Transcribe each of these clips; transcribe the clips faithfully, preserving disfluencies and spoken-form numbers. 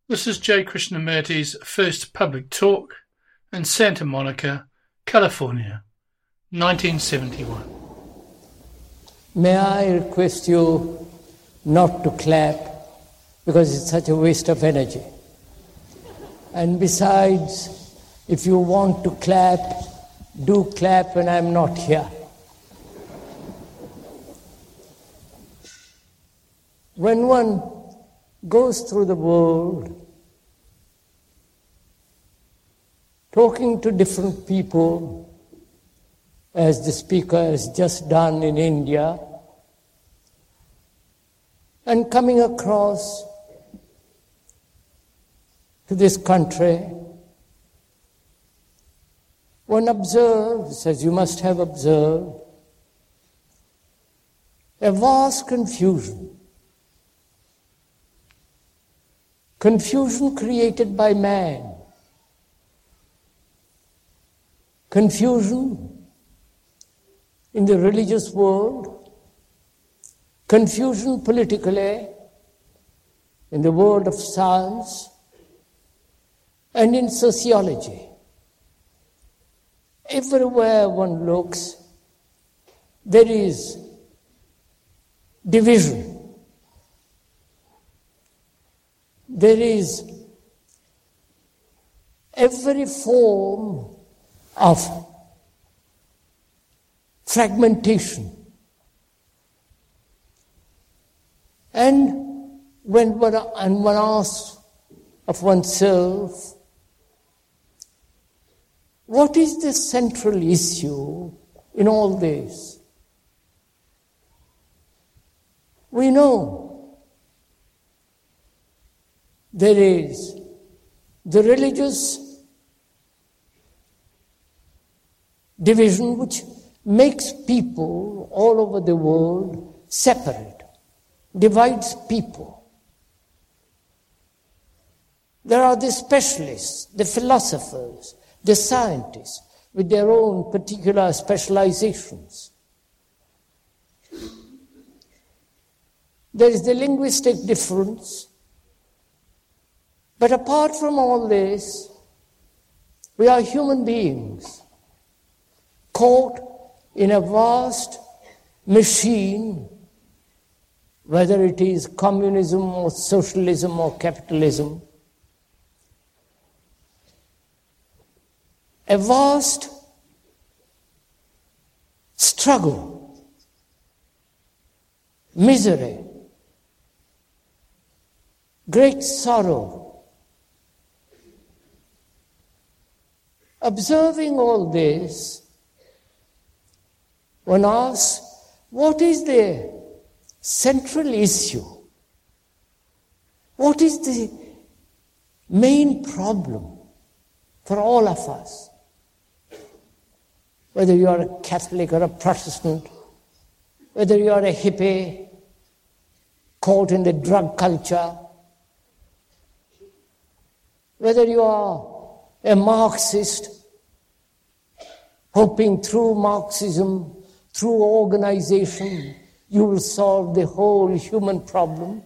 This is J. Krishnamurti's first public talk in Santa Monica, California, nineteen seventy-one. May I request you not to clap because it's such a waste of energy. And besides, if you want to clap, do clap when I'm not here. When one goes through the world talking to different people, as the speaker has just done in India, and coming across to this country, one observes, as you must have observed, a vast confusion. Confusion created by man. Confusion in the religious world. Confusion politically in the world of science and in sociology. Everywhere one looks, there is division. There is every form of fragmentation. And when one, and one asks of oneself, what is the central issue in all this? We know there is the religious division which makes people all over the world separate, divides people. There are the specialists, the philosophers, the scientists with their own particular specializations. There is the linguistic difference. But apart from all this, we are human beings caught in a vast machine, whether it is communism or socialism or capitalism, a vast struggle, misery, great sorrow. Observing all this, one asks, what is the central issue? What is the main problem for all of us? Whether you are a Catholic or a Protestant, whether you are a hippie caught in the drug culture, whether you are a Marxist hoping through Marxism, through organization, you will solve the whole human problem.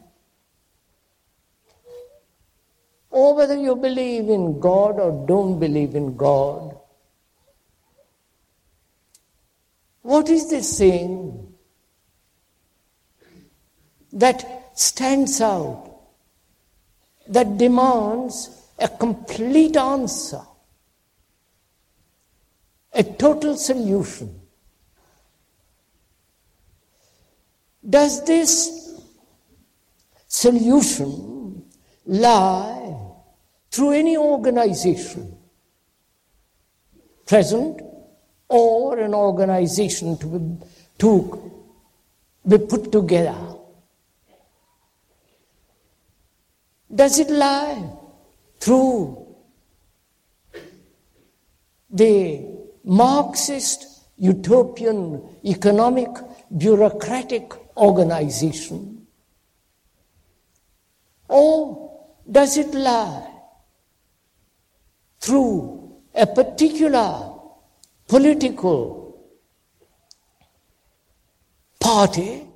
Or whether you believe in God or don't believe in God. What is the thing that stands out, that demands a complete answer, a total solution? Does this solution lie through any organization, present, or an organization to be, to be put together? Does it lie through the Marxist, utopian, economic, bureaucratic organization? Or does it lie through a particular political party